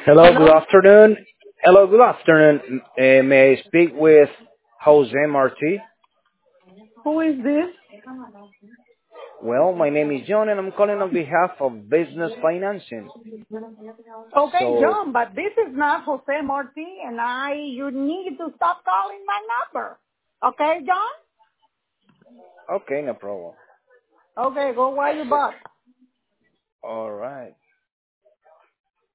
Hello, good Hello, afternoon. Hello, good afternoon. May I speak with Jose Marti? who is this? Well, my name is John and I'm calling on behalf of Business Financing. Okay, So, John, but this is not Jose Marti, and you need to stop calling my number. Okay, John? okay, no problem. Okay, go while you buck. All right.